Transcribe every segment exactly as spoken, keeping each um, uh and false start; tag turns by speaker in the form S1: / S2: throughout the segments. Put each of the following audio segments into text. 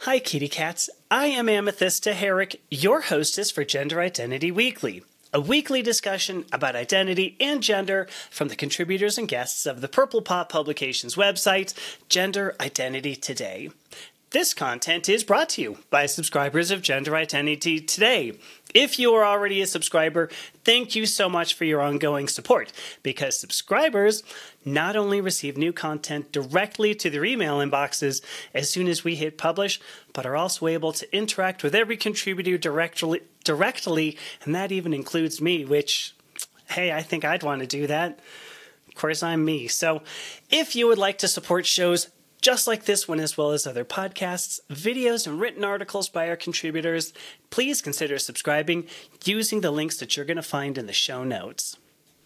S1: Hi, kitty cats. I am Amethysta Herrick, your hostess for Gender Identity Weekly, a weekly discussion about identity and gender from the contributors and guests of the Purple Pop Publications website, Gender Identity Today. This content is brought to you by subscribers of Gender Identity Today. If you are already a subscriber, thank you so much for your ongoing support, because subscribers not only receive new content directly to their email inboxes as soon as we hit publish, but are also able to interact with every contributor directly, directly, and that even includes me, which, hey, I think I'd want to do that. Of course, I'm me. So if you would like to support shows just like this one, as well as other podcasts, videos, and written articles by our contributors, please consider subscribing using the links that you're going to find in the show notes.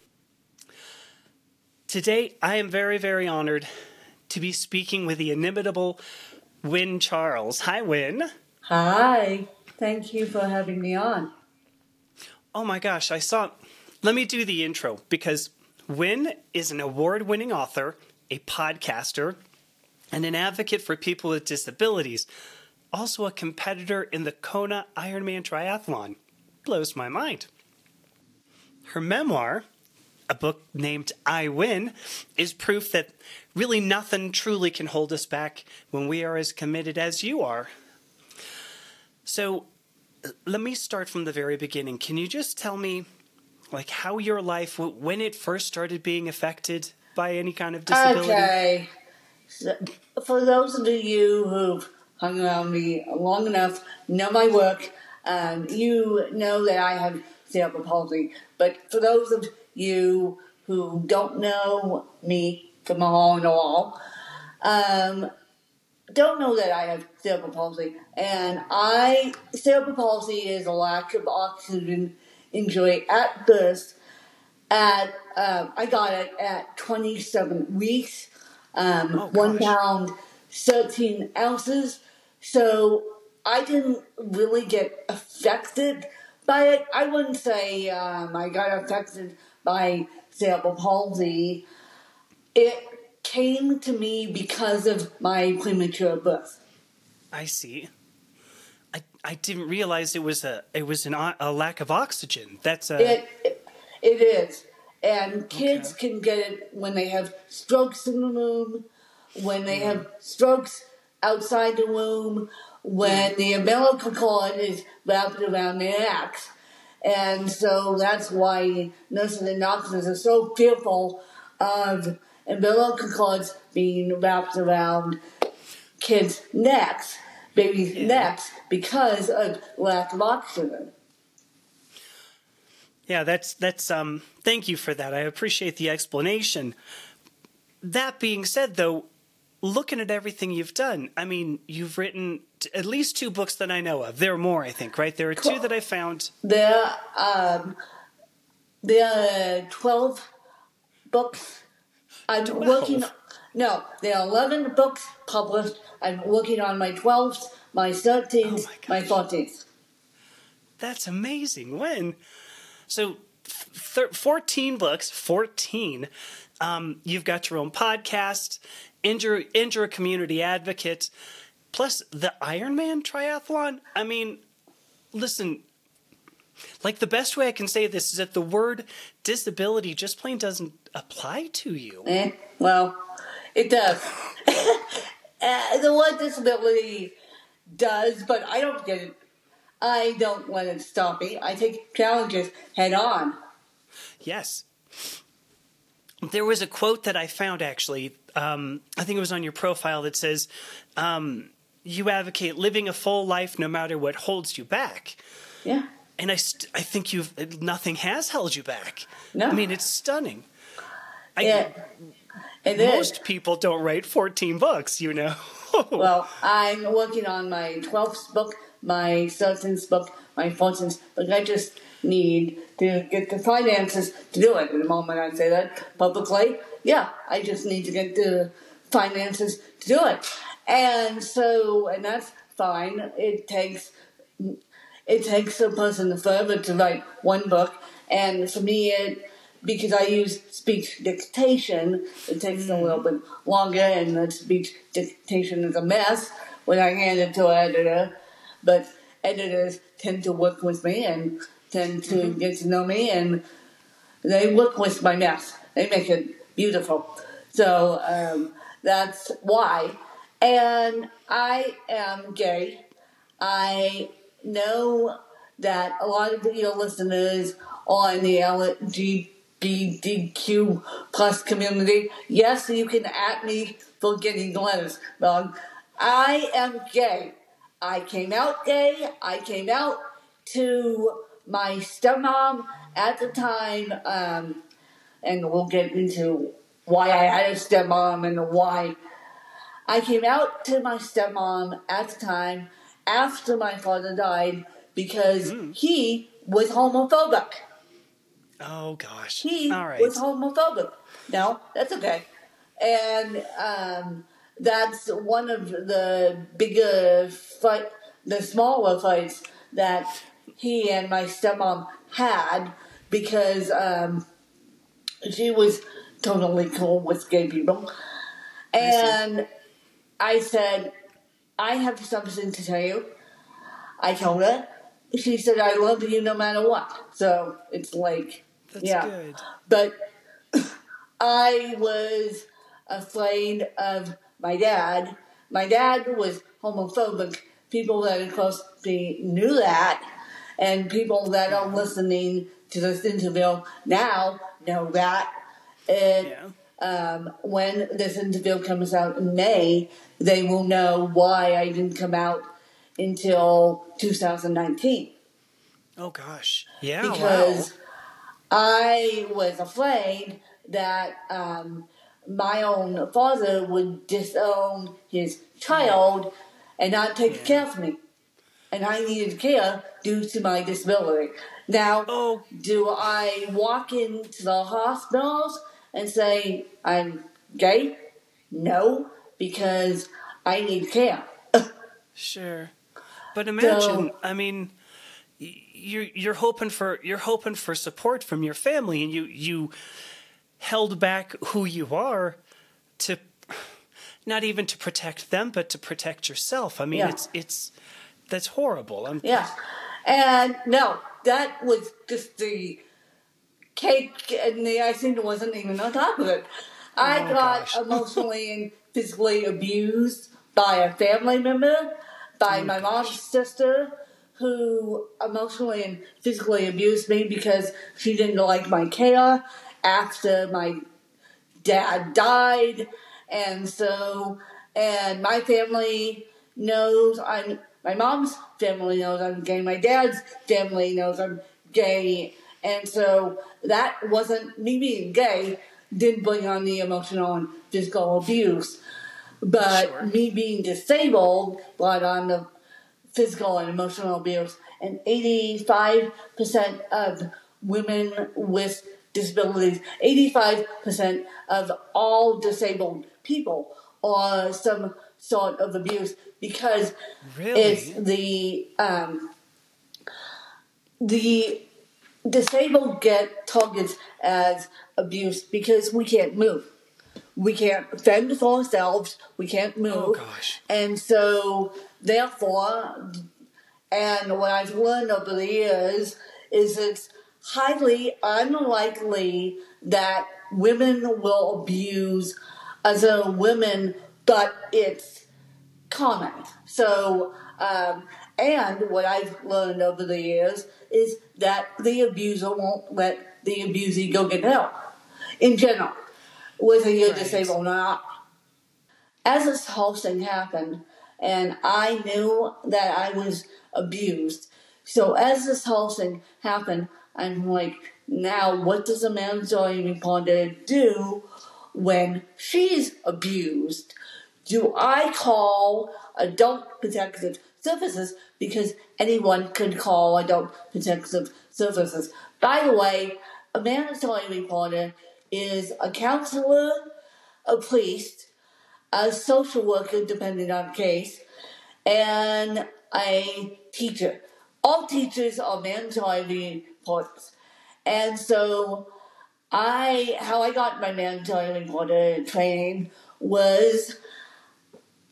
S1: Today, I am very, very honored to be speaking with the inimitable Wynne Charles. Hi, Wynne.
S2: Hi. Thank you for having me on.
S1: Oh my gosh, I saw... Let me do the intro, because Wynne is an award-winning author, a podcaster, and an advocate for people with disabilities. Also a competitor in the Kona Ironman Triathlon. Blows my mind. Her memoir, a book named I Win, is proof that really nothing truly can hold us back when we are as committed as you are. So let me start from the very beginning. Can you just tell me, like, how your life, when it first started being affected by any kind of disability?
S2: Okay. So, for those of you who've hung around me long enough, know my work, um, you know that I have cerebral palsy. But for those of you who don't know me from a hole in the wall, um, don't know that I have cerebral palsy. And I, cerebral palsy is a lack of oxygen injury at birth. At um, I got it at twenty-seven weeks. Um,
S1: oh,
S2: one pound, thirteen ounces. So I didn't really get affected by it. I wouldn't say um, I got affected by cerebral palsy. It came to me because of my premature birth.
S1: I see. I I didn't realize it was a it was an, a lack of oxygen. That's a.
S2: It it, it is. And kids okay. can get it when they have strokes in the womb, when they have strokes outside the womb, when the umbilical cord is wrapped around their necks. And so that's why nurses and doctors are so fearful of umbilical cords being wrapped around kids' necks, babies' yeah. necks, because of lack of oxygen.
S1: Yeah, that's, that's, um, thank you for that. I appreciate the explanation. That being said, though, looking at everything you've done, I mean, you've written t- at least two books that I know of. There are more, I think, right? There are two that I found.
S2: There, um, there are twelve books. I'm
S1: twelve?
S2: working, no, there are eleven books published. I'm working on my twelfth, my thirteenth, oh my, my fourteenth.
S1: That's amazing. When? So, th- fourteen books, fourteen. Um, you've got your own podcast, and you're, and you're a community advocate, plus the Ironman Triathlon. I mean, listen, like the best way I can say this is that the word disability just plain doesn't apply to you.
S2: Eh, well, it does. uh, the word disability does, but I don't get it. I don't let it stop me. I take challenges head on.
S1: Yes. There was a quote that I found, actually. Um, I think it was on your profile that says, um, you advocate living a full life no matter what holds you back.
S2: Yeah.
S1: And I, st- I think you've nothing has held you back.
S2: No.
S1: I mean, it's stunning. I,
S2: yeah. It
S1: most
S2: is.
S1: people don't write fourteen books, you know.
S2: Well, I'm working on my twelfth book, my thirteenth book, my fourteenth book. I just need to get the finances to do it. At the moment I say that publicly, yeah, I just need to get the finances to do it. And so, and that's fine. It takes, it takes a person forever to write one book. And for me, it, because I use speech dictation, it takes mm. a little bit longer, and the speech dictation is a mess. when I hand it to an editor. But editors tend to work with me and tend to mm-hmm. get to know me, and they work with my mess. They make it beautiful. So um, that's why. And I am gay. I know that a lot of your listeners on the L G B T Q plus community, yes, you can at me for getting the letters wrong. I am gay. I came out gay. I came out to my stepmom at the time, um, and we'll get into why I had a stepmom and why. I came out to my stepmom at the time after my father died because mm. he was homophobic.
S1: Oh, gosh.
S2: He
S1: All right.
S2: was homophobic. No, that's okay. And um, that's one of the bigger fight, the smaller fights that he and my stepmom had because um, she was totally cool with gay people. And I said, I have something to tell you. I told her. She said, I love you no matter what. So it's like,
S1: That's
S2: yeah.
S1: good.
S2: But I was afraid of my dad. My dad was homophobic. People that are close to me knew that. And people that are listening to this interview now know that. And
S1: yeah.
S2: um, when this interview comes out in May, they will know why I didn't come out until two thousand nineteen.
S1: Oh, gosh. Yeah,
S2: because
S1: wow.
S2: I was afraid that um, my own father would disown his child and not take yeah. care of me. And I needed care due to my disability. Now,
S1: oh.
S2: do I walk into the hospitals and say I'm gay? No, because I need care.
S1: Sure. But imagine,
S2: So,
S1: I mean, you're you're hoping for you're hoping for support from your family, and you you held back who you are to not even to protect them, but to protect yourself. I mean,
S2: yeah.
S1: it's it's that's horrible. I'm,
S2: yeah, and no, that was just the cake, and the icing wasn't even on top of it. I
S1: oh,
S2: got
S1: gosh.
S2: emotionally and physically abused by a family member, by
S1: oh,
S2: my
S1: gosh.
S2: mom's sister, who emotionally and physically abused me because she didn't like my care after my dad died. And so, and my family knows I'm, my mom's family knows I'm gay, my dad's family knows I'm gay. And so that wasn't, me being gay didn't bring on the emotional and physical abuse. But
S1: sure.
S2: me being disabled brought on the physical and emotional abuse. And eighty-five percent of women with disabilities, eighty-five percent of all disabled people are some sort of abuse because
S1: really?
S2: it's the um, the disabled get targets as abuse because we can't move. We can't fend for ourselves. We can't move.
S1: Oh, gosh.
S2: And so, therefore, and what I've learned over the years is it's highly unlikely that women will abuse other women, but it's common. So, um, and what I've learned over the years is that the abuser won't let the abusee go get help, in general, whether you're
S1: right.
S2: disabled or not. As this whole thing happened, and I knew that I was abused, so as this whole thing happened, I'm like, now what does a mandatory reporter do when she's abused? Do I call Adult Protective Services? Because anyone could call Adult Protective Services. By the way, a mandatory reporter is a counselor, a priest, a social worker, depending on the case, and a teacher. All teachers are mandatory reporters. And so I, how I got my mandatory reporter training was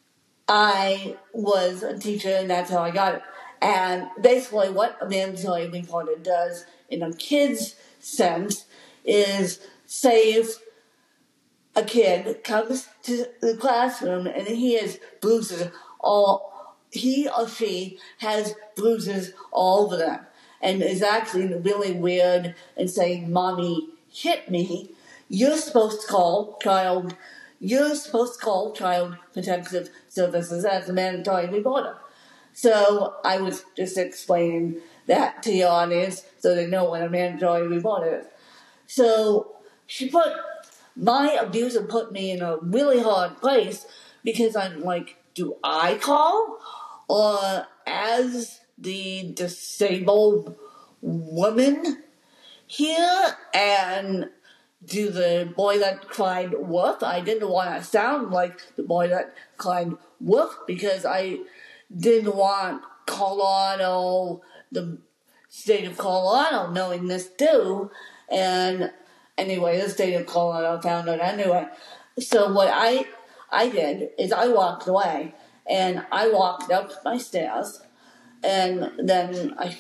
S2: I was a teacher, and that's how I got it. And basically, what a mandatory reporter does, in a kid's sense, is say if a kid comes to the classroom and he has bruises all, he or she has bruises all over them, and is acting really weird and saying, "Mommy hit me," you're supposed to call child. You're supposed to call Child Protective Services as a mandatory reporter. So I was just explaining that to the audience so they know what a mandatory reporter is. So she put, my abuser put me in a really hard place because I'm like, do I call? Or as the disabled woman here, and do the boy that cried wolf? I didn't want to sound like the boy that cried wolf because I didn't want Colorado, the state of Colorado, knowing this too. And anyway, the state of Colorado found it anyway. So what I I did is I walked away, and I walked up my stairs, and then I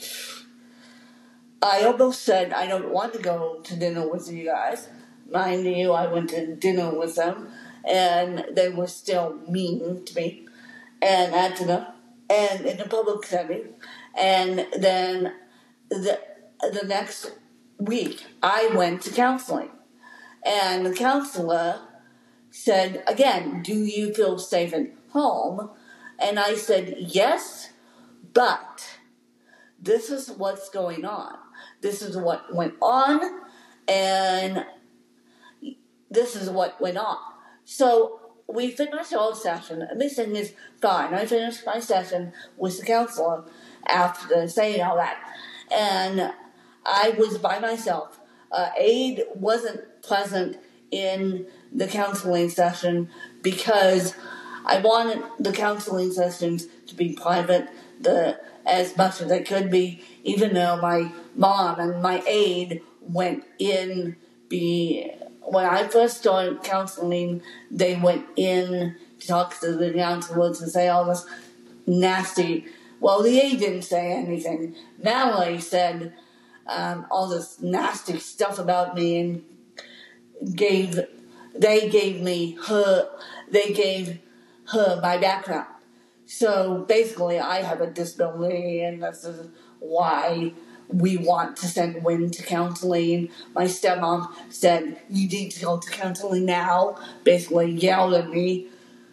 S2: I almost said I don't want to go to dinner with you guys. Mind you, I went to dinner with them, and they were still mean to me, and at dinner, and in a public setting. And then the the next week, I went to counseling, and the counselor said again, "Do you feel safe at home?" And I said, "Yes, but this is what's going on. This is what went on, and this is what went on." So we finished our session, and this thing is fine. I finished my session with the counselor after saying all that, and I was by myself. Uh, aide wasn't present in the counseling session because I wanted the counseling sessions to be private, the as much as they could be, even though my mom and my aide went in. Be when I first started counseling, they went in to talk to the counselors and say all this nasty. Well, the aide didn't say anything. Mallory said um, all this nasty stuff about me, and gave they gave me her they gave her my background. So basically, I have a disability, and this is why we want to send Wynn to counseling. My stepmom said, "You need to go to counseling now." Basically, yelled at me,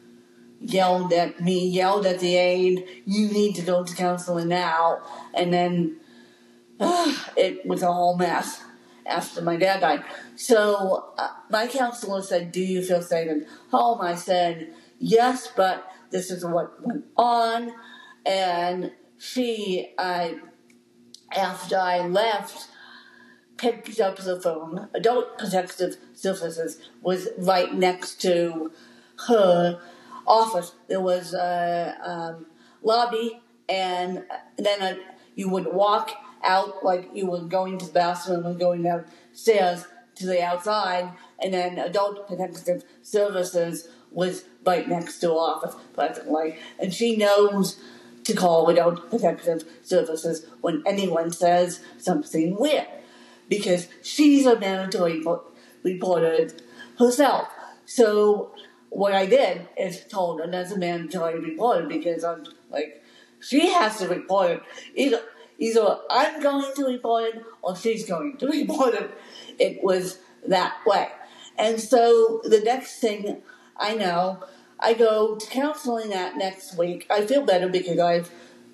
S2: yelled at me, yelled at the aide, "You need to go to counseling now." And then uh, it was a whole mess after my dad died. So uh, my counselor said, "Do you feel safe at home?" I said, "Yes, but this is what went on." And she, I, after I left, picked up the phone. Adult Protective Services was right next to her office. There was a um, lobby, and then a, you would walk out like you were going to the bathroom and going downstairs to the outside, and then Adult Protective Services was right next to her office, presently. And she knows to call Adult Protective Services when anyone says something weird, because she's a mandatory reporter herself. So what I did is told her that's a mandatory reporter, because I'm like, she has to report it. Either, either I'm going to report it or she's going to report it. It was that way. And so the next thing I know, I go to counseling that next week. I feel better because I've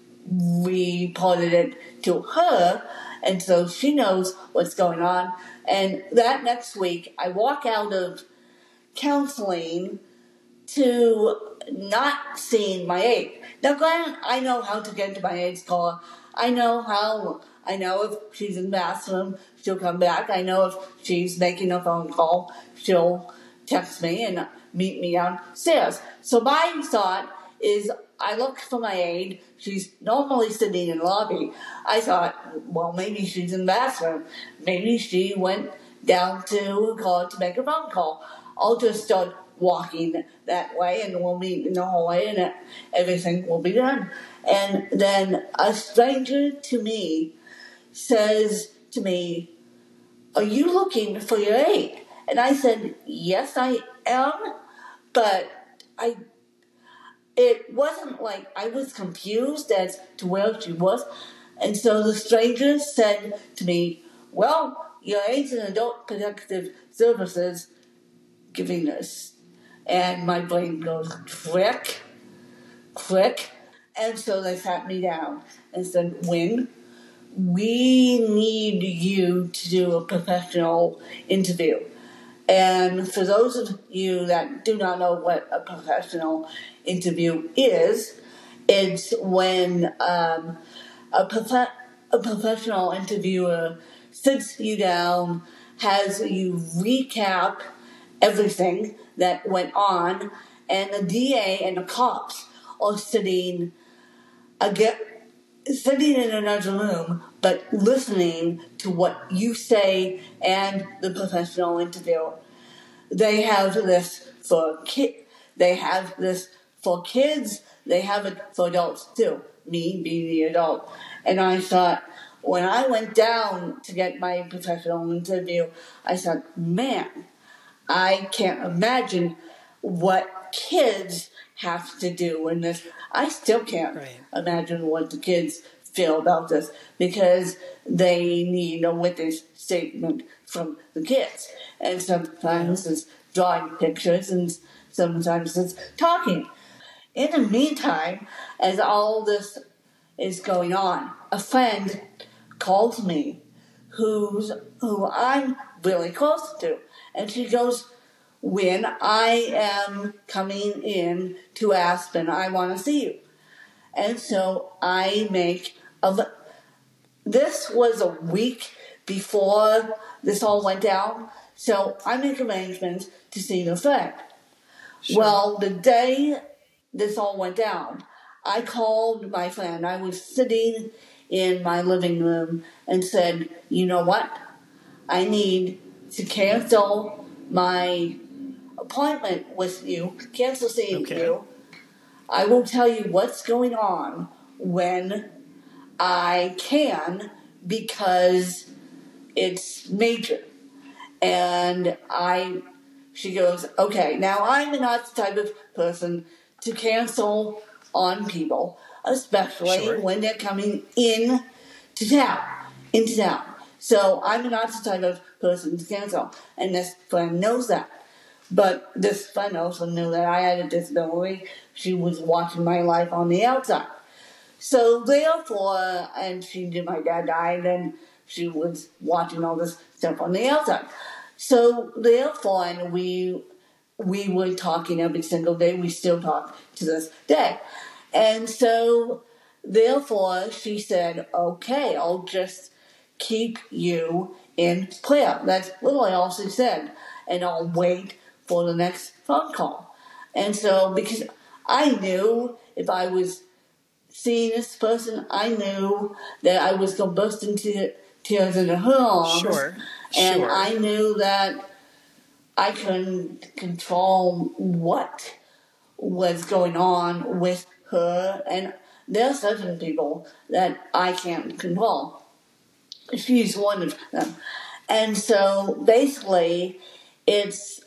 S2: reported it to her, and so she knows what's going on. And that next week, I walk out of counseling to not seeing my aide. Now, granted, I know how to get to my aide's car. I know how, I know if she's in the bathroom, she'll come back. I know if she's making a phone call, she'll text me and meet me downstairs. So my thought is, I look for my aide. She's normally sitting in the lobby. I thought, well, maybe she's in the bathroom. Maybe she went down to her car to make a phone call. I'll just start walking that way, and we'll meet in the hallway, and everything will be done. And then a stranger to me says to me, "Are you looking for your aide?" And I said, "Yes, I am," but I. It wasn't like I was confused as to where she was. And so the stranger said to me, "Well, your aide's in Adult Protective Services giving this." And my brain goes, click, click. And so they sat me down and said, "Wynn, we need you to do a professional interview." And for those of you that do not know what a professional interview is, it's when um, a, prof- a professional interviewer sits you down, has you recap everything that went on, and the D A and the cops are sitting again, sitting in another room, but listening to what you say and the professional interviewer. They have this for ki- They have this for kids. They have it for adults too. Me being the adult, and I thought when I went down to get my professional interview, I thought, man, I can't imagine what kids have to do in this. I still can't
S1: right.
S2: imagine what the kids feel about this because they need a witness statement from the kids. And sometimes it's drawing pictures and sometimes it's talking. In the meantime, as all this is going on, a friend calls me who's who I'm really close to. And she goes, "When I am coming in to Aspen, I want to see you." And so I make a. This was a week before this all went down, so I make arrangements to see the friend. Sure. Well, the day this all went down, I called my friend. I was sitting in my living room and said, "You know what? I need to cancel my appointment with you, cancel seeing okay. you. I will tell you what's going on when I can because it's major." And I, she goes, "Okay, now I'm not the type of person to cancel on people, especially sure. when they're coming in to town, into town. So I'm not the type of person to cancel." And this friend knows that. But this friend also knew that I had a disability. She was watching my life on the outside. So therefore, and she knew my dad died, and she was watching all this stuff on the outside. So therefore, and we we were talking every single day. We still talk to this day. And so therefore, she said, "Okay, I'll just keep you in prayer." That's literally all she said. "And I'll wait for the next phone call." And so, because I knew if I was seeing this person, I knew that I was going to burst into tears in her arms.
S1: Sure.
S2: And
S1: sure.
S2: I knew that I couldn't control what was going on with her. And there are certain people that I can't control. She's one of them. And so basically, it's,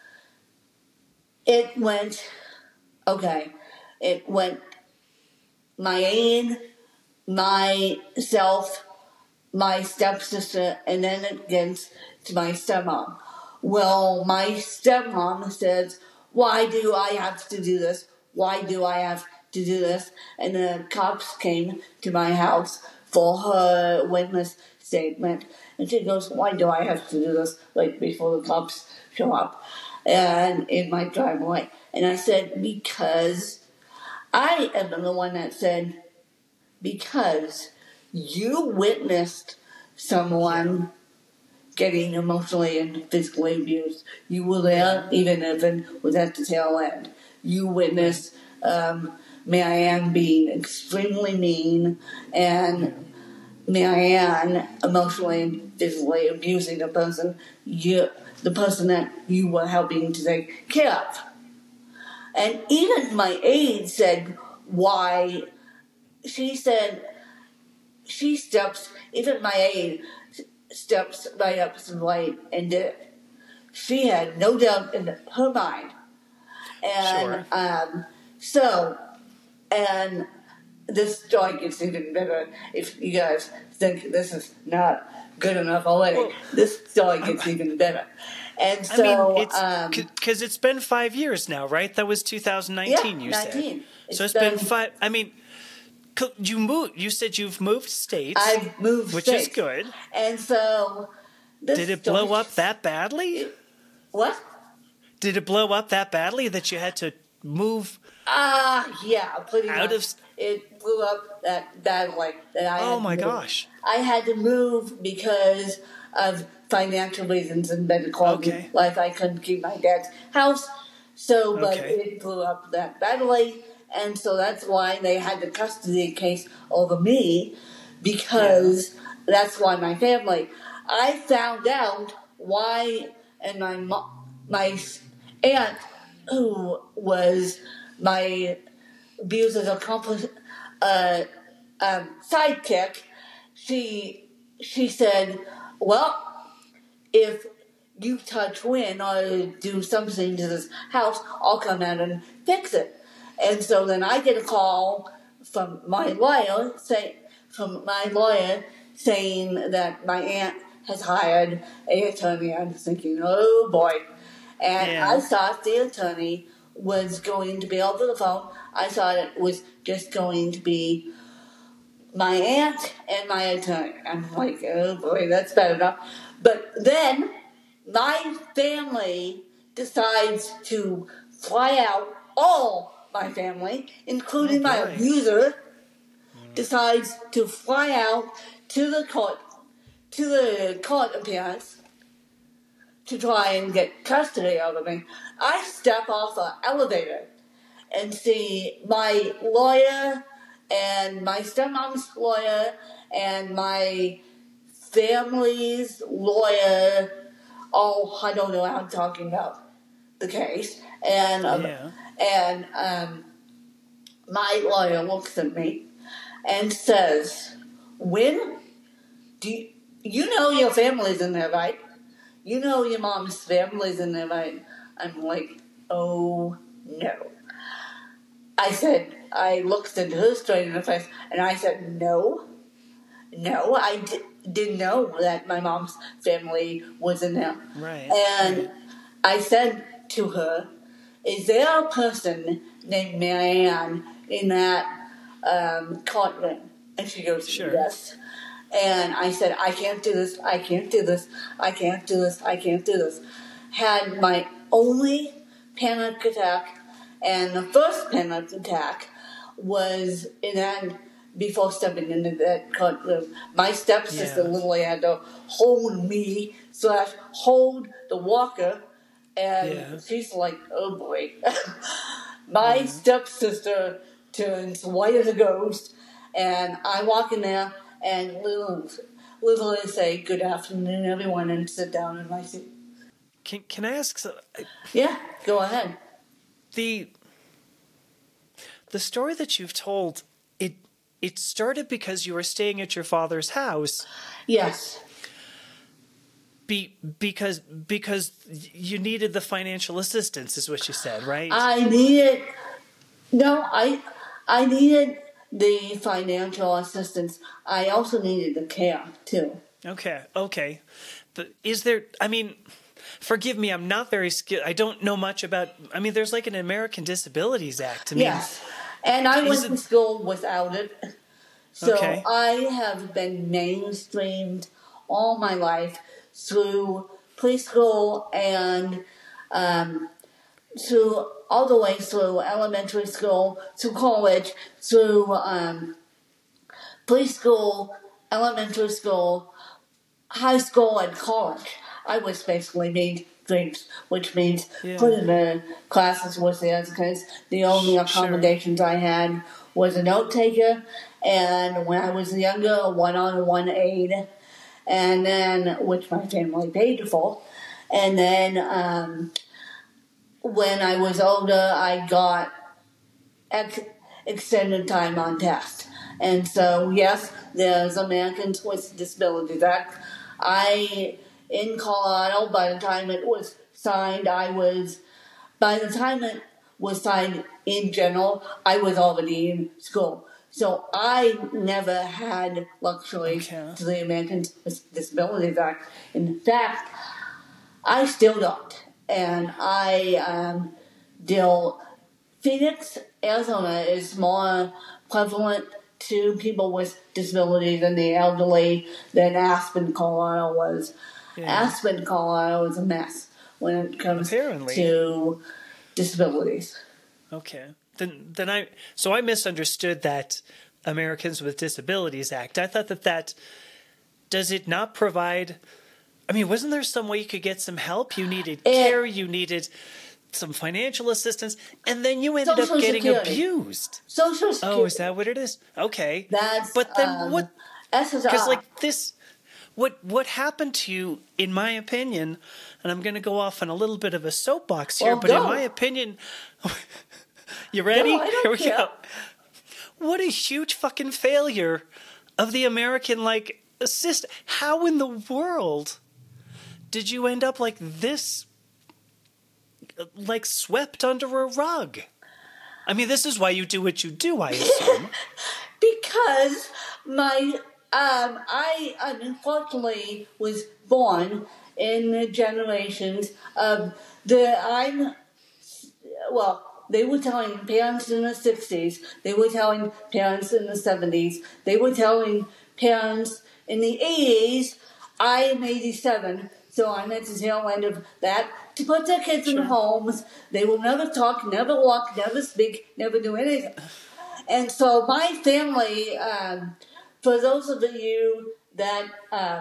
S2: it went, okay, it went my aide, myself, my stepsister, and then it gets to my stepmom. Well, my stepmom says, "Why do I have to do this? Why do I have to do this?" And the cops came to my house for her witness statement. And she goes, "Why do I have to do this?" Like before the cops show up and in my driveway. And I said, "Because I am the one that said, because you witnessed someone getting emotionally and physically abused. You were there, even if it was at the tail end. You witnessed um, Marianne being extremely mean and Marianne emotionally and physically abusing the person you, the person that you were helping to take care of. And even my aide said why, she said, she steps, even my aide steps right up to the light and did it. She had no doubt in her mind. And
S1: sure.
S2: um, so, and this story gets even better if you guys think this is not good enough already. Well, this story gets I'm, even better. And so,
S1: I mean, it's
S2: um,
S1: because it's been five years now, right? That was two thousand nineteen.
S2: Yeah,
S1: you
S2: nineteen.
S1: said.
S2: It's
S1: so it's
S2: been,
S1: been five. I mean, you moved. You said you've moved states.
S2: I've moved
S1: which
S2: states,
S1: is good.
S2: And so, this
S1: did it
S2: story,
S1: blow up that badly?
S2: What?
S1: Did it blow up that badly that you had to move?
S2: Ah, uh, yeah, pretty
S1: out
S2: much.
S1: of.
S2: It blew up that badly that I.
S1: Oh
S2: had
S1: my
S2: to
S1: gosh!
S2: I had to move because of financial reasons and medical
S1: okay.
S2: life. I couldn't keep my dad's house, so but
S1: okay.
S2: it blew up that badly, and so that's why they had the custody case over me, because yeah. that's why my family. I found out why, and my mo- my aunt, who was my abuser's accomplice, uh, um, sidekick, she she said, well, if you touch Win or do something to this house, I'll come out and fix it. And so then I get a call from my lawyer, say, from my lawyer saying that my aunt has hired an attorney. I'm thinking, oh boy. And
S1: yeah.
S2: I thought the attorney was going to be over the phone. I thought it was just going to be my aunt and my attorney. I'm like, oh boy, that's bad enough. But then my family decides to fly out, all my family, including
S1: oh
S2: my abuser, mm. decides to fly out to the court, to the court appearance to try and get custody of me. I step off an elevator and see my lawyer and my stepmom's lawyer and my family's lawyer. Oh, I don't know what I'm talking about the case. And um,
S1: yeah.
S2: and um, my lawyer looks at me and says, Win, do you, you know your family's in there, right? You know your mom's family's in there, right? I'm like, oh, no. I said, I looked into her straight in the face, and I said, no. No, I di- didn't know that my mom's family was in there.
S1: Right.
S2: And
S1: right.
S2: I said to her, is there a person named Marianne in that um, courtroom? And she goes,
S1: sure.
S2: yes. And I said, I can't do this, I can't do this, I can't do this, I can't do this. Had my only panic attack, and the first panic attack was in that, before stepping into that courtroom. My stepsister
S1: yeah.
S2: literally had to hold me, slash, hold the walker, and
S1: yeah.
S2: she's like, oh boy. My
S1: yeah.
S2: stepsister turns white as a ghost, and I walk in there, and literally, literally say, good afternoon, everyone, and sit down in my seat.
S1: Can Can I ask? So,
S2: yeah, go ahead.
S1: The the story that you've told, it it started because you were staying at your father's house.
S2: Yes.
S1: Be because because you needed the financial assistance, is what you said, right?
S2: I needed no, I I needed the financial assistance. I also needed the care too.
S1: Okay, okay. But is there? I mean, forgive me, I'm not very skilled. I don't know much about. I mean, there's like an American Disabilities Act. I mean,
S2: yes, and I went
S1: it,
S2: to school without it, so
S1: okay.
S2: I have been mainstreamed all my life through preschool and um, through all the way through elementary school, through college, through um, preschool, elementary school, high school, and college. I was basically made dreams, which means
S1: yeah.
S2: put in the classes with the other kids. The only accommodations sure. I had was a note taker and when I was younger, a one-on-one aid, and then which my family paid for, and then um, when I was older, I got ex- extended time on test. And so, yes, there's Americans with Disabilities Act. I, in Colorado, by the time it was signed, I was, by the time it was signed in general, I was already in school. So I never had luxury
S1: Okay.
S2: to the Americans with Disabilities Act. In fact, I still don't. And I um, deal, Phoenix, Arizona is more prevalent to people with disabilities and the elderly than Aspen, Colorado was.
S1: Yeah.
S2: Aspen, Colorado is a mess when it comes
S1: Apparently.
S2: to disabilities.
S1: Okay. Then, then I so I misunderstood that Americans with Disabilities Act. I thought that that does it not provide. I mean, wasn't there some way you could get some help? You needed
S2: It,
S1: care. You needed some financial assistance, and then you ended
S2: Social
S1: up getting
S2: Security.
S1: abused.
S2: Social Security.
S1: Oh, is that what it is? Okay.
S2: That's
S1: but then
S2: um,
S1: what?
S2: S S R.
S1: Because like this, what what happened to you, in my opinion, and I'm going to go off on a little bit of a soapbox here,
S2: Well,
S1: but
S2: go.
S1: in my opinion, you ready?
S2: No, I don't
S1: Here we
S2: care.
S1: go. What a huge fucking failure of the American like assist. How in the world did you end up like this, like swept under a rug? I mean, this is why you do what you do, I assume.
S2: Because my um, I unfortunately was born in the generations of the I'm well. They were telling parents in the sixties. They were telling parents in the seventies. They were telling parents in the eighties. I am eighty-seven, so I'm at the tail end of that. To put their kids in
S1: Sure.
S2: homes, they will never talk, never walk, never speak, never do anything. And so my family, um, for those of you that um,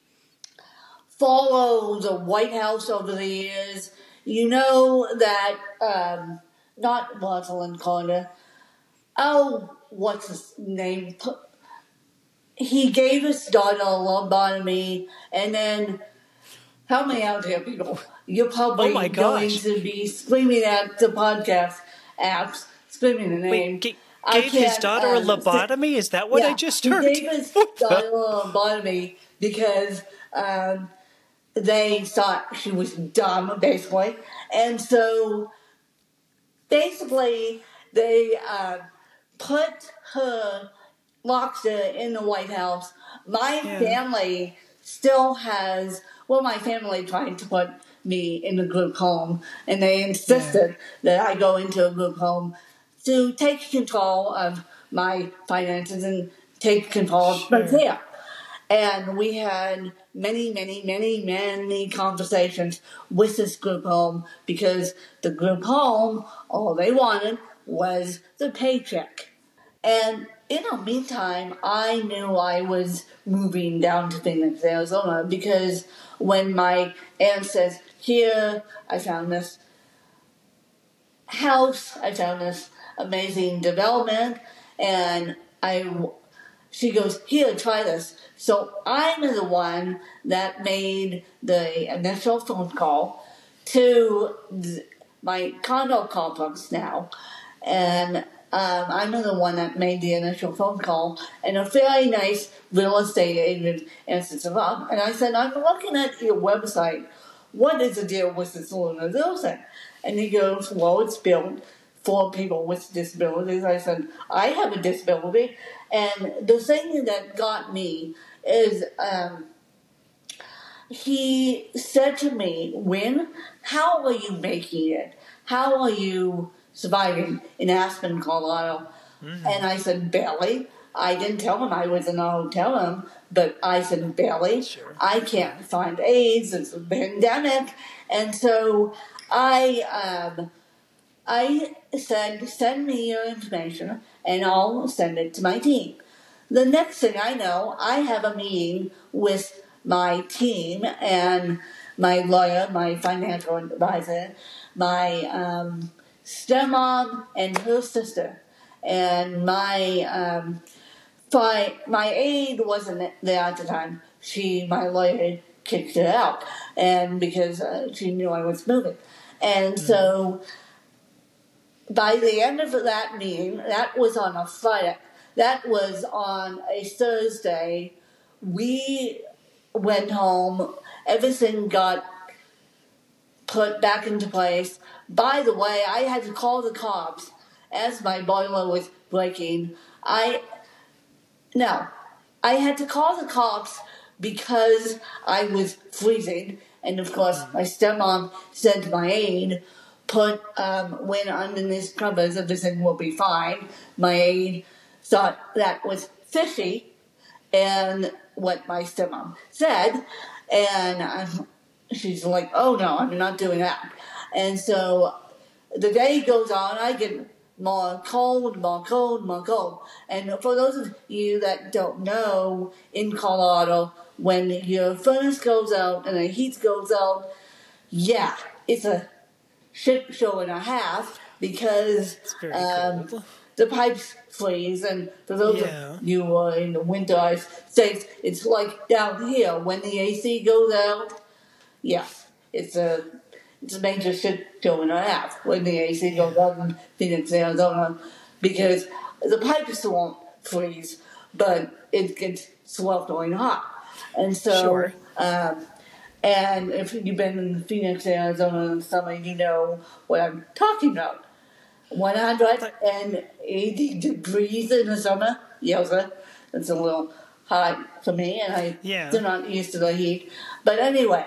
S2: follow the White House over the years, you know that, um, not Rosalind Carter, oh, what's his name? He gave his daughter a lobotomy, and then, help me out here, people. You're probably
S1: Oh my
S2: going
S1: gosh.
S2: to be screaming at the podcast apps, screaming the name.
S1: Wait, g-
S2: I
S1: gave his
S2: can't,
S1: daughter a
S2: um,
S1: lobotomy? Is that what
S2: yeah,
S1: I just
S2: he
S1: heard?
S2: gave his
S1: What the-
S2: daughter a lobotomy because um, they thought she was dumb, basically. And so, basically, they uh, put her, locked her in the White House. My
S1: Yeah.
S2: family still has, well, my family tried to put me in a group home, and they insisted that I go into a group home to take control of my finances and take control of my
S1: Sure.
S2: care. And we had many, many, many, many conversations with this group home because the group home, all they wanted was the paycheck. And in the meantime, I knew I was moving down to Phoenix, Arizona, because when my aunt says, here, I found this house, I found this amazing development, and I, she goes, here, try this. So I'm the one that made the initial phone call to th- my condo complex now, and um, I'm the one that made the initial phone call, and a very nice real estate agent answers the phone, and I said, I'm looking at your website. What is the deal with this Luna Wilson? And he goes, well, it's built for people with disabilities. I said, I have a disability. And the thing that got me is um, he said to me, Wynn, how are you making it? How are you surviving in Aspen, Colorado? Mm-hmm. And I said, barely. I didn't tell him I was in a hotel room, but I said, barely.
S1: Sure.
S2: I can't find aids. It's a pandemic. And so I um, I said, send me your information, and I'll send it to my team. The next thing I know, I have a meeting with my team and my lawyer, my financial advisor, my um, stepmom and her sister, and my um, my, my aide wasn't there at the time. She, my lawyer, kicked it out, and because uh, she knew I was moving. And mm-hmm. so by the end of that meeting, that was on a Friday, that was on a Thursday, we went home, everything got put back into place. By the way, I had to call the cops as my boiler was breaking. I, no, I had to call the cops because I was freezing. And of course, my stepmom said to my aide, put um, when underneath covers, everything will be fine. My aide thought that was fishy, and what my stepmom said, and I'm, she's like, oh no, I'm not doing that. And so the day goes on, I get more cold, more cold, more cold. And for those of you that don't know, in Colorado, when your furnace goes out and the heat goes out, yeah, it's a shit show and a half because um, the pipes freeze. And for those yeah. of you who are in the winterized states, it's like down here when the A C goes out. Yeah, it's a it's a major shit show and a half when the A C goes out in Phoenix, Arizona, because the pipes won't freeze, but it gets sweltering hot. And so,
S1: sure.
S2: um, and if you've been in Phoenix, Arizona in the summer, you know what I'm talking about. one hundred eighty degrees in the summer, yowza, it's a little hot for me, and I
S1: yeah.
S2: do not used to the heat. But anyway,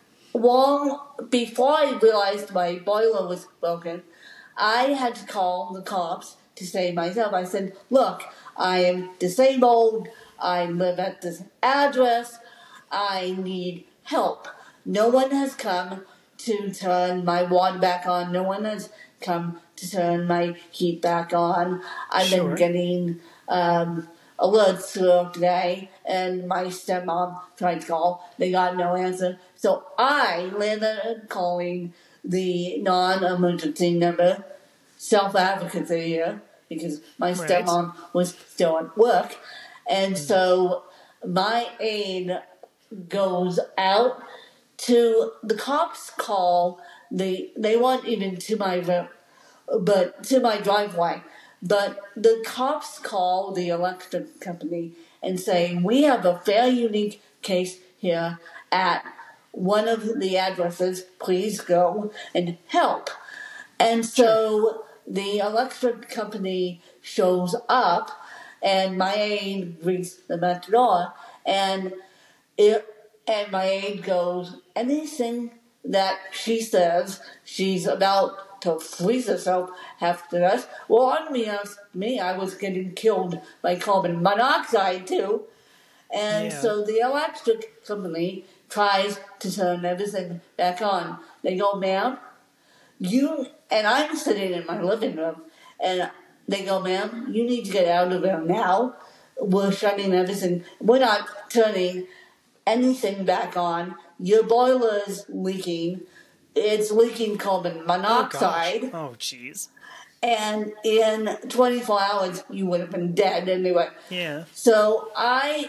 S2: long before I realized my boiler was broken, I had to call the cops to save myself. I said, look, I am disabled, I live at this address, I need help. No one has come to turn my water back on, no one has come to turn my heat back on. I've sure. been getting um, alerts throughout the day, and my stepmom tried to call. They got no answer. So I landed up calling the non-emergency number, self-advocacy here, because my right. stepmom was still at work. And so my aide goes out to, the cops call, they, they weren't even to my, but to my driveway. But the cops call the electric company and say, we have a very unique case here at one of the addresses. Please go and help. And so sure. the electric company shows up, and my aide greets them at the door, and it, and my aide goes, anything that she says, she's about to freeze herself after this. Well, on me, me, I was getting killed by carbon monoxide too. And yeah. so the electric company tries to turn everything back on. They go, ma'am, you, and I'm sitting in my living room, and they go, ma'am, you need to get out of there now. We're shutting everything. We're not turning anything back on. Your boiler is leaking. It's leaking carbon monoxide.
S1: Oh, jeez.
S2: Oh, and in twenty-four hours, you would have been dead anyway.
S1: Yeah.
S2: So I,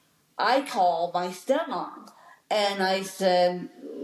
S2: I called my stepmom, and I said,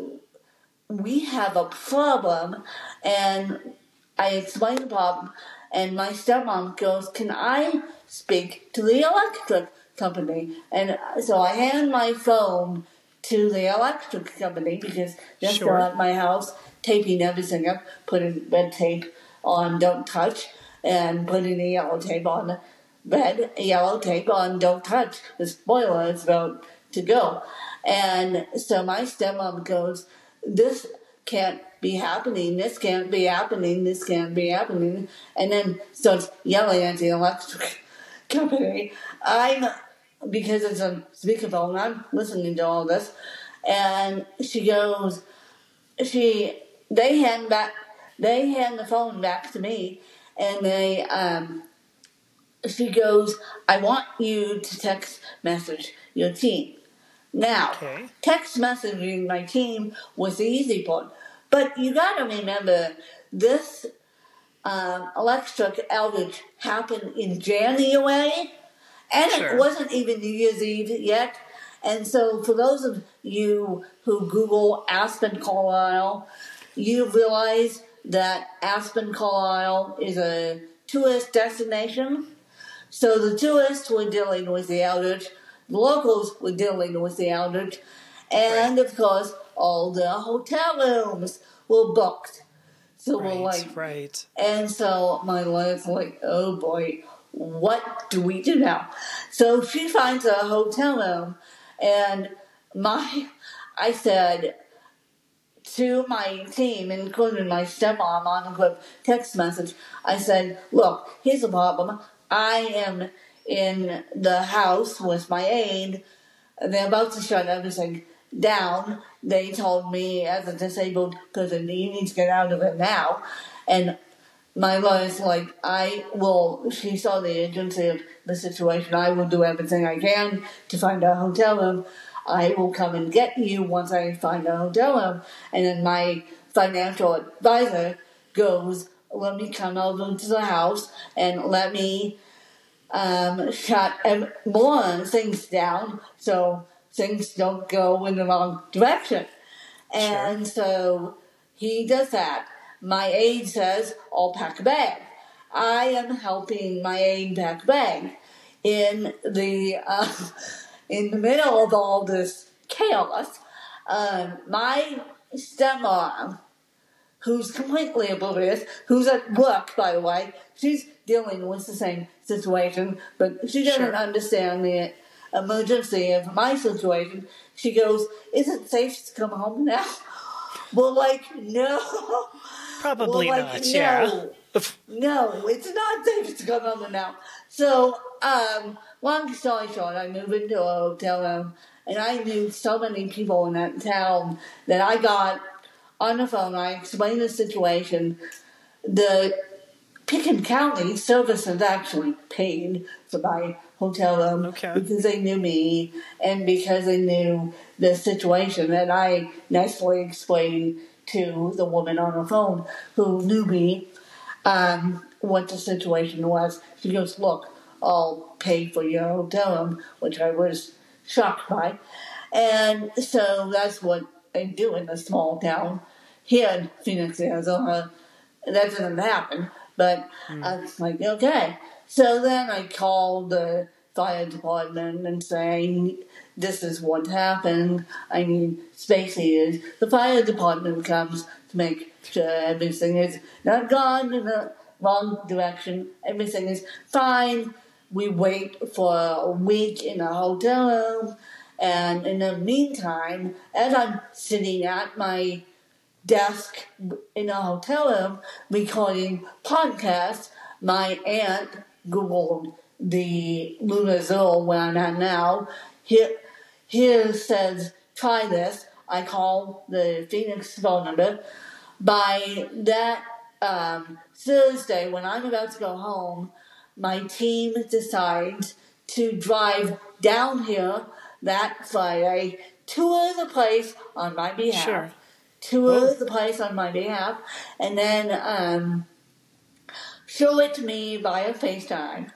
S2: we have a problem, and I explained the problem, and my stepmom goes, can I speak to the electric company? And so I hand my phone to the electric company because they're
S1: sure.
S2: still at my house, taping everything up, putting red tape on don't touch, and putting the yellow tape on red, yellow tape on don't touch. The spoiler is about to go. And so my stepmom goes, this can't be happening, this can't be happening, this can't be happening, and then starts yelling at the electric company. I'm, because it's a speakerphone, I'm listening to all this, and she goes, she, they hand back, they hand the phone back to me, and they, um, she goes, I want you to text message your team. Now,
S1: okay.
S2: text messaging my team was the easy part. But you got to remember, this um, electric outage happened in January, And
S1: Sure.
S2: it wasn't even New Year's Eve yet. And so for those of you who Google Aspen, Colorado, you realize that Aspen, Colorado is a tourist destination. So the tourists were dealing with the outage, the locals were dealing with the outage, and
S1: Right.
S2: of course, all the hotel rooms were booked. So
S1: Right,
S2: we're like,
S1: right.
S2: and so my lawyer's like, oh boy, what do we do now? So she finds a hotel room, and my, I said to my team, including my stepmom on a quick text message, I said, look, here's the problem. I am in the house with my aide. They're about to shut everything down. They told me as a disabled person, you need to get out of it now. And my lawyer's like, I will, she saw the agency of the situation. I will do everything I can to find a hotel room. I will come and get you once I find a hotel room. And then my financial advisor goes, let me come over to the house and let me um, shut ev- more things down so things don't go in the wrong direction. And
S1: Sure.
S2: so he does that. My aide says, I'll pack a bag. I am helping my aide pack a bag. In the uh, in the middle of all this chaos, um, my stepmom, who's completely oblivious, who's at work, by the way, she's dealing with the same situation, but she doesn't
S1: Sure.
S2: understand the emergency of my situation. She goes, is it safe to come home now? We're like, no.
S1: Probably
S2: We're like,
S1: not,
S2: no.
S1: yeah.
S2: No, it's not safe to come home now. So, um, long story short, I moved into a hotel room, and I knew so many people in that town that I got on the phone. I explained the situation. The Pickens County services actually paid for my hotel room
S1: Okay.
S2: because they knew me and because they knew the situation that I nicely explained to the woman on the phone who knew me um, what the situation was. She goes, look, I'll pay for your hotel room, which I was shocked by. And so that's what they do in a small town here in Phoenix, Arizona. That doesn't happen, but I was like, okay. So then I called the fire department and saying, this is what happened. I need space heaters. The fire department comes to make sure everything is not gone in the wrong direction. Everything is fine. We wait for a week in a hotel room. And in the meantime, as I'm sitting at my desk in a hotel room recording podcasts, my aunt Googled the Lunar Zone where I'm at now. Here, here says, try this. I call the Phoenix phone number. By that um, Thursday, when I'm about to go home, my team decides to drive down here that Friday, tour the place on my behalf.
S1: Sure.
S2: Tour
S1: Oh.
S2: the place on my behalf, and then um, show it to me via FaceTime,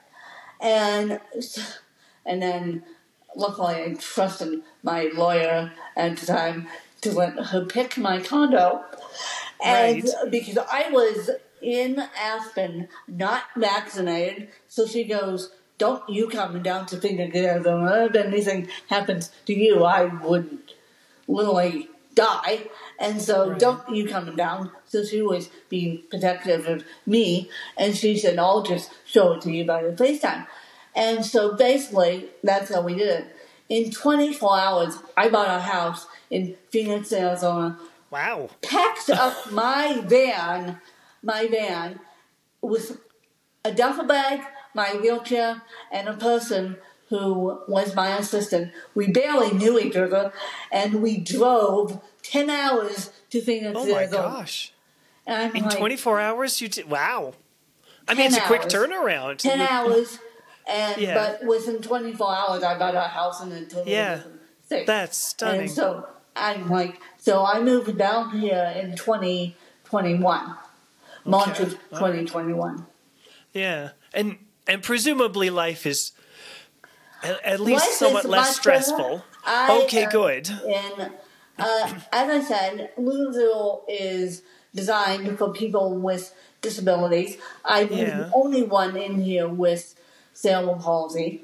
S2: and and then luckily I trusted my lawyer at the time to let her pick my condo, and
S1: Right.
S2: because I was in Aspen, not vaccinated, so she goes, "Don't you come down to Phoenix, Arizona. If anything happens to you, I would literally die, and so
S1: Right.
S2: don't you come down." So she was being protective of me, and she said, I'll just show it to you by the FaceTime. And so basically, that's how we did it. In twenty-four hours, I bought a house in Phoenix, Arizona,
S1: Wow.
S2: packed up my van, my van, with a duffel bag, my wheelchair, and a person who was my assistant. We barely knew each other, and we drove ten hours to Phoenix,
S1: Oh my
S2: Arizona.
S1: gosh.
S2: And I'm
S1: In
S2: like,
S1: twenty-four hours, you did. Wow. I mean,
S2: ten
S1: it's a quick
S2: hours.
S1: turnaround.
S2: ten hours, and
S1: Yeah.
S2: but within twenty-four hours, I bought a house in a totally
S1: Yeah.
S2: different state.
S1: That's stunning.
S2: And so I'm like, so I moved down here in twenty twenty-one, March
S1: Okay.
S2: of
S1: All right.
S2: twenty twenty-one.
S1: Yeah. And and presumably life is At, at least
S2: Life
S1: somewhat
S2: is
S1: less
S2: much
S1: stressful.
S2: better. I,
S1: Okay,
S2: uh,
S1: good.
S2: And uh, as I said, Louisville is designed for people with disabilities. I'm
S1: Yeah.
S2: the only one in here with cerebral palsy.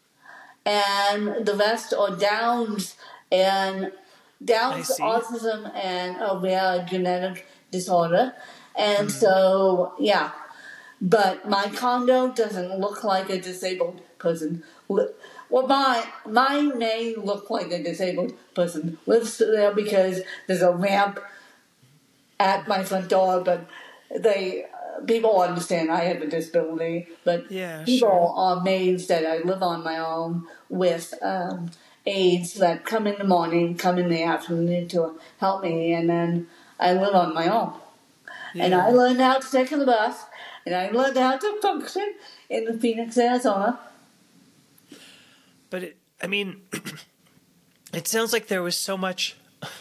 S2: And the rest are Downs and
S1: I
S2: Downs,
S1: see.
S2: autism, and a rare genetic disorder. And
S1: Hmm.
S2: so, yeah. But my condo doesn't look like a disabled person. Well, my mine may look like a disabled person lives there because there's a ramp at my front door, but they people understand I have a disability, but
S1: Yeah,
S2: people
S1: sure.
S2: are amazed that I live on my own with um, aides that come in the morning, come in the afternoon to help me, and then I live on my own. And I
S1: Yeah.
S2: learned how to take the bus, and I learned how to function in Phoenix, Arizona.
S1: But it, I mean, it sounds like there was so much,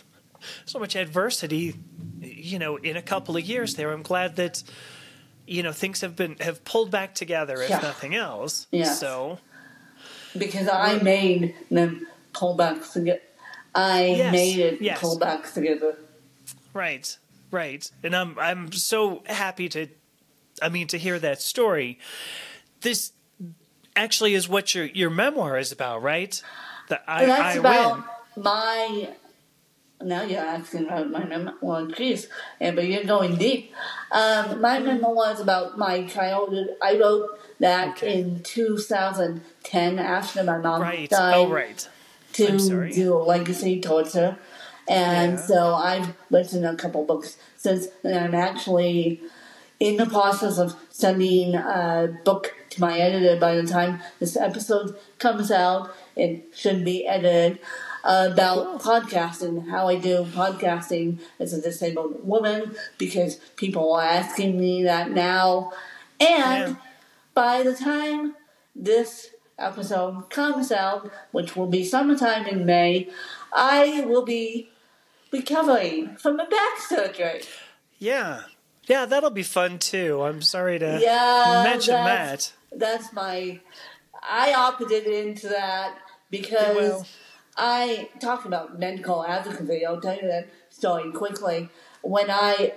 S1: so much adversity, you know, in a couple of years there. I'm glad that, you know, things have been have pulled back together, if
S2: Yeah.
S1: nothing else.
S2: Yes.
S1: So
S2: Because I made them pull back together. I
S1: Yes,
S2: made it
S1: yes.
S2: pull back together.
S1: right, right, and I'm I'm so happy to, I mean, to hear that story. This actually is what your your memoir is about, right? The I
S2: And that's
S1: I
S2: about
S1: win.
S2: my. Now you're asking about my memoir. Well, geez, yeah, but you're going deep. Um, my memoir is about my childhood. I wrote that
S1: Okay.
S2: in two thousand ten after my mom
S1: Right.
S2: died.
S1: Oh, right.
S2: To
S1: I'm sorry.
S2: do a legacy towards her. And
S1: Yeah.
S2: so I've written a couple books since, and I'm actually in the process of sending a book to my editor. By the time this episode comes out, it should be edited, uh, about
S1: Cool.
S2: podcasting, how I do podcasting as a disabled woman, because people are asking me that now. And
S1: Yeah.
S2: by the time this episode comes out, which will be sometime in May, I will be recovering from a back surgery.
S1: Yeah. Yeah, that'll be fun too. I'm sorry to
S2: Yeah,
S1: mention
S2: that's,
S1: that.
S2: that's my. I opted into that because
S1: Well,
S2: I talk about medical advocacy. I'll tell you that story quickly. When I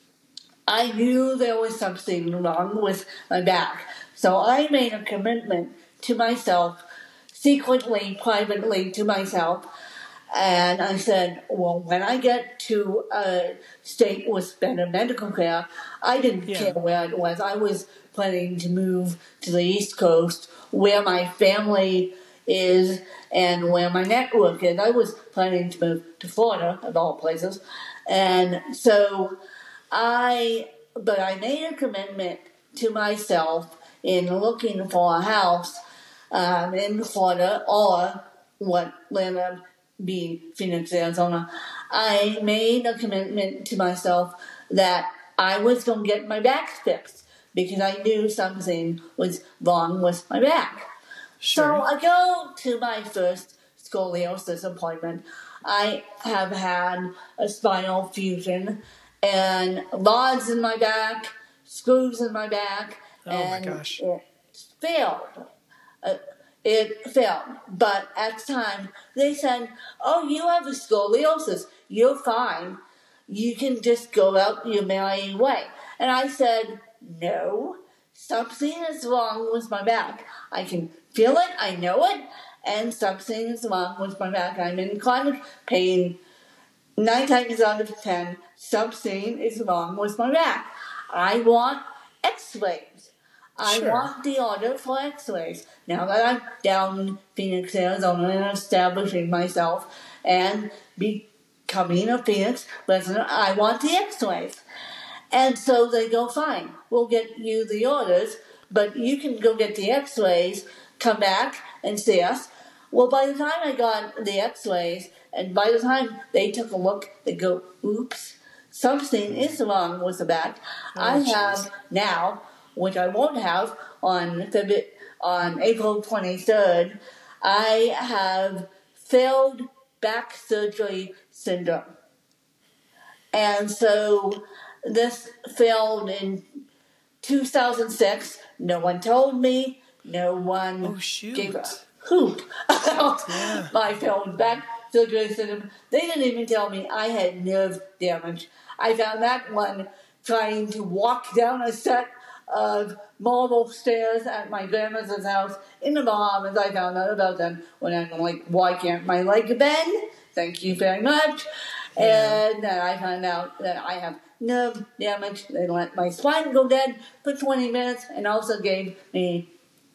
S2: I knew there was something wrong with my back, so I made a commitment to myself, secretly, privately to myself. And I said, well, when I get to a state with better medical care, I didn't
S1: Yeah.
S2: care where it was. I was planning to move to the East Coast, where my family is and where my network is. I was planning to move to Florida, of all places. And so I, but I made a commitment to myself in looking for a house um, in Florida or what landed up being Phoenix, Arizona. I made a commitment to myself that I was going to get my back fixed because I knew something was wrong with my back. So
S1: sure.
S2: I go to my first scoliosis appointment. I have had a spinal fusion and rods in my back, screws in my back,
S1: Oh, my
S2: and
S1: gosh.
S2: it failed. Uh, it failed. But at the time, they said, oh, you have a scoliosis. You're fine. You can just go out your merry way. And I said, no, something is wrong with my back. I can feel it, I know it, and something is wrong with my back. I'm in chronic pain. Nine times out of ten, something is wrong with my back. I want x-rays. I
S1: Sure.
S2: want the order for x-rays. Now that I'm down in Phoenix, Arizona, and establishing myself and becoming a Phoenix resident, I want the x-rays. And so they go, fine, we'll get you the orders, but you can go get the x-rays, come back and see us. Well, by the time I got the x-rays, and by the time they took a look, they go, oops, something is wrong with the back.
S1: Oh,
S2: I
S1: geez.
S2: have now, which I won't have on February, on April twenty-third, I have failed back surgery syndrome. And so this failed in two thousand six. No one told me. No one
S1: Oh, shoot.
S2: gave a hoop about
S1: Yeah.
S2: my film back to the cinema. They didn't even tell me I had nerve damage. I found that one trying to walk down a set of marble stairs at my grandmother's house in the Bahamas. I found out about them when I'm like, why can't my leg bend? Thank you very much.
S1: Yeah.
S2: And then I found out that I have nerve damage. They let my spine go dead for twenty minutes and also gave me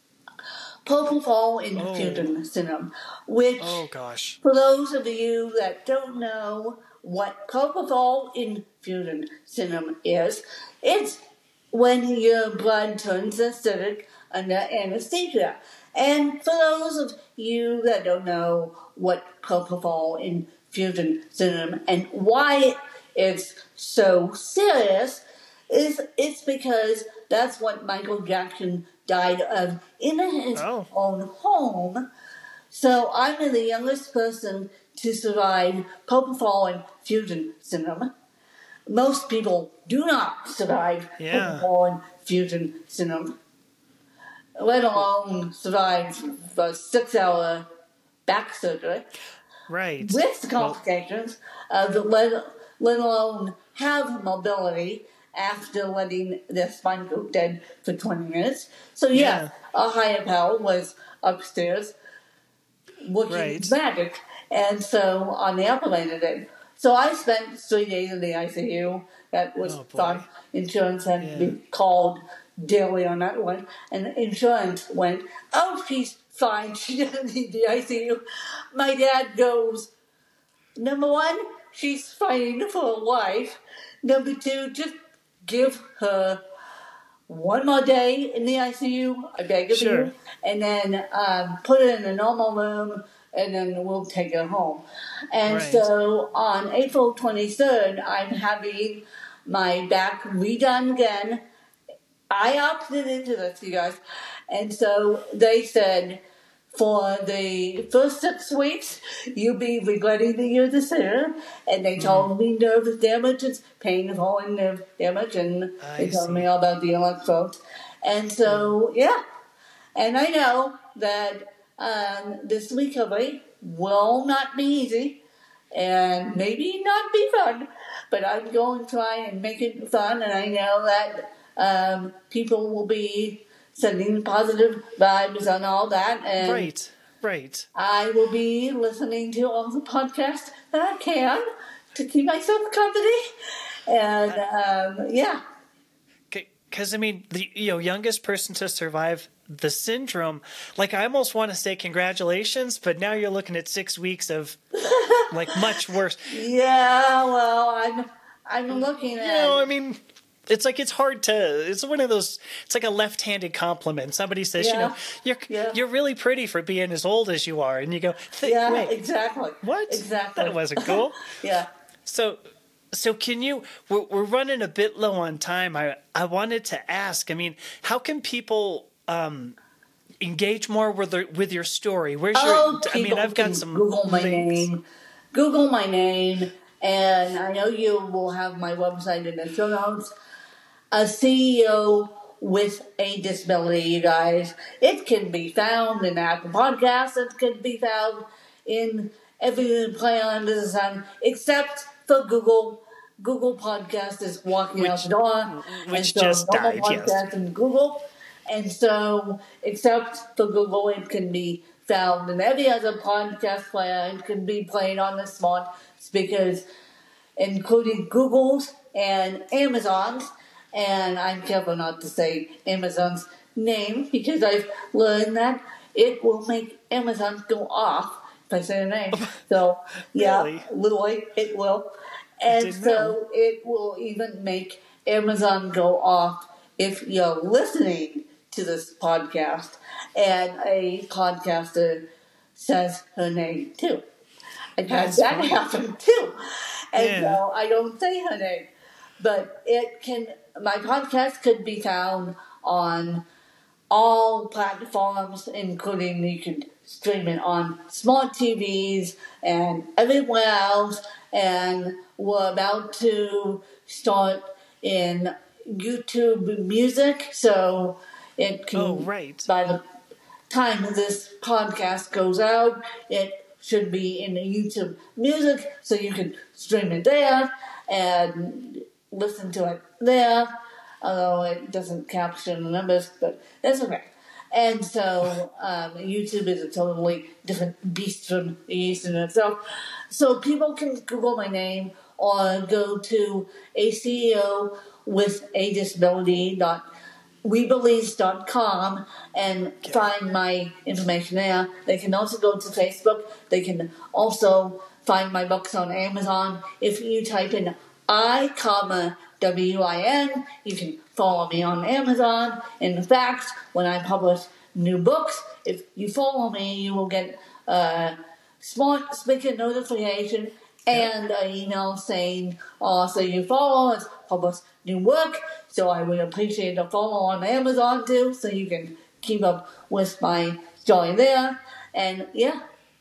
S2: propofol infusion
S1: Oh.
S2: syndrome, which,
S1: Oh gosh.
S2: for those of you that don't know what propofol infusion syndrome is, it's when your blood turns acidic under anesthesia. And for those of you that don't know what propofol infusion syndrome and why it's so serious, is it's because that's what Michael Jackson died of in his
S1: Oh.
S2: own home. So I'm the youngest person to survive propofol infusion syndrome. Most people do not survive
S1: Yeah.
S2: propofol infusion syndrome, let alone survive the six-hour back surgery
S1: Right.
S2: with the
S1: Well,
S2: complications of let, let alone have mobility after letting their spine go dead for twenty minutes. So yeah,
S1: Yeah.
S2: a higher power was upstairs working
S1: Right.
S2: magic, and so on the operator day. So I spent three days in the I C U. That was
S1: Oh, boy.
S2: fun. Insurance had
S1: Yeah.
S2: to be called daily on that one, and insurance went, "Oh, she's fine. She doesn't need the I C U." My dad goes, "Number one, she's fighting for her life. Number two, just give her one more day in the I C U, I beg of
S1: Sure.
S2: you, and then um, put her in a normal room, and then we'll take her home." And
S1: Right.
S2: so on April twenty-third, I'm having my back redone again. I opted into this, you guys. And so they said, for the first six weeks, you'll be regretting the year decision. And they told me nerve damage is painful and nerve damage. And
S1: I
S2: they told
S1: see.
S2: me all about the electrodes. And so, yeah. And I know that um, this recovery will not be easy and maybe not be fun, but I'm going to try and make it fun. And I know that um, people will be sending positive vibes on all that. And
S1: Right. Right.
S2: I will be listening to all the podcasts that I can to keep myself company. And um, yeah.
S1: Because I mean, the you know youngest person to survive the syndrome, like I almost want to say congratulations, but now you're looking at six weeks of like much worse.
S2: Yeah, well, I'm I'm looking at.
S1: You know, I mean, it's like it's hard to. It's one of those. It's like a left-handed compliment. Somebody says, you
S2: Yeah.
S1: know, you're
S2: Yeah.
S1: you're really pretty for being as old as you are, and you go, Th-
S2: Yeah,
S1: wait,
S2: exactly.
S1: what?
S2: Exactly.
S1: That wasn't cool.
S2: Yeah.
S1: So, so can you? We're, we're running a bit low on time. I I wanted to ask. I mean, how can people um, engage more with their, with your story? Where's
S2: Oh,
S1: your? I mean,
S2: people
S1: I've got
S2: can
S1: some
S2: Google my
S1: links.
S2: name. Google my name, and I know you will have my website in the show notes. A C E O with a disability, you guys. It can be found in Apple Podcasts. It can be found in every player under the sun, except for Google. Google Podcast is walking out the door,
S1: which
S2: and so
S1: just
S2: normal
S1: died, yes.
S2: podcast in Google. And so, except for Google, it can be found in every other podcast player. It can be played on the smart speakers, including Google's and Amazon's. And I'm careful not to say Amazon's name because I've learned that it will make Amazon go off if I say the name. So, yeah,
S1: Really?
S2: literally, it will. And
S1: didn't
S2: so
S1: know.
S2: it will even make Amazon go off if you're listening to this podcast and a podcaster says her name too. I've had
S1: That's
S2: that
S1: funny.
S2: happen too. And
S1: Yeah.
S2: so I don't say her name. But it can, my podcast could be found on all platforms, including you can stream it on smart T Vs and everywhere else. And we're about to start in YouTube Music, so it can
S1: Oh, right.
S2: by the time this podcast goes out, it should be in the YouTube Music, so you can stream it there and listen to it there, although it doesn't capture the numbers, but that's okay. And so um, YouTube is a totally different beast from the East in itself. So people can Google my name or go to a C E O with a disability dot weebelize dot com and okay. find my information there. They can also go to Facebook. They can also find my books on Amazon. If you type in I, comma, W I N, you can follow me on Amazon. In fact, when I publish new books, if you follow me, you will get a smart speaker notification and an email saying, oh, so you follow us, publish new work. So I would appreciate a follow on Amazon too, so you can keep up with my story there. And yeah.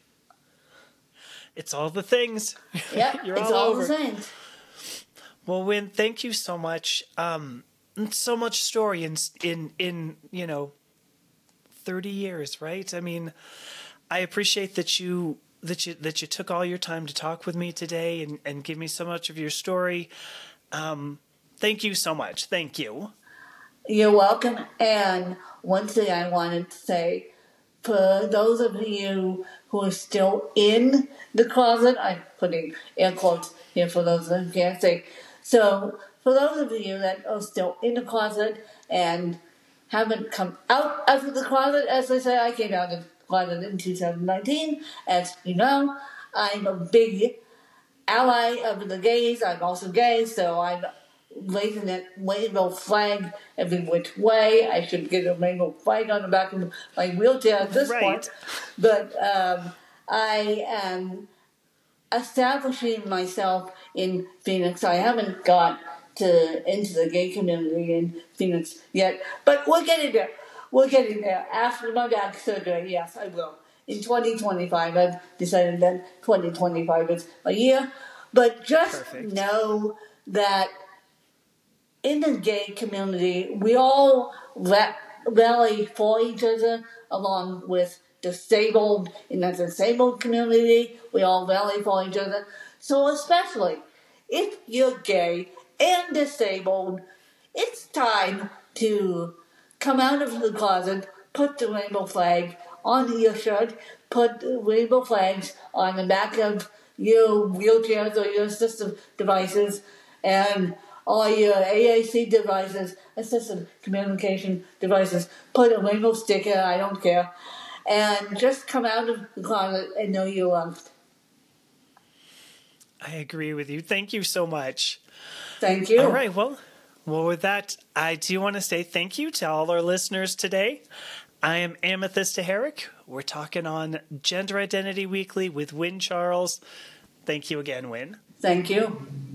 S1: It's all the things.
S2: Yeah,
S1: You're
S2: it's
S1: all,
S2: all
S1: over.
S2: the things.
S1: Well, Wynn, thank you so much. Um, so much story in, in, in, you know, thirty years, right? I mean, I appreciate that you, that you, that you took all your time to talk with me today and, and give me so much of your story. Um, thank you so much. Thank you.
S2: You're welcome. And one thing I wanted to say, for those of you who are still in the closet, I'm putting air quotes here for those who can't say. So for those of you that are still in the closet and haven't come out of the closet, as I say, I came out of the closet in two thousand nineteen. As you know, I'm a big ally of the gays. I'm also gay, so I'm raising that rainbow flag every which way. I should get a rainbow flag on the back of my wheelchair at this
S1: right.
S2: point. But um, I am establishing myself in Phoenix. I haven't got to into the gay community in Phoenix yet, but we're getting there. We're getting there. After my back surgery, yes, I will. In twenty twenty-five, I've decided that twenty twenty-five is a year. But just Perfect. know that in the gay community, we all rally for each other, along with disabled, in the disabled community, we all rally for each other. So especially if you're gay and disabled, it's time to come out of the closet, put the rainbow flag on your shirt, put the rainbow flags on the back of your wheelchairs or your assistive devices, and all your A A C devices, assistive communication devices, put a rainbow sticker, I don't care, and just come out of the closet and know you're loved.
S1: I agree with you. Thank you so much.
S2: Thank you.
S1: All right, well, well, with that, I do want to say thank you to all our listeners today. I am Amethyst Herrick. We're talking on Gender Identity Weekly with Wynn Charles. Thank you again, Wynn.
S2: Thank you.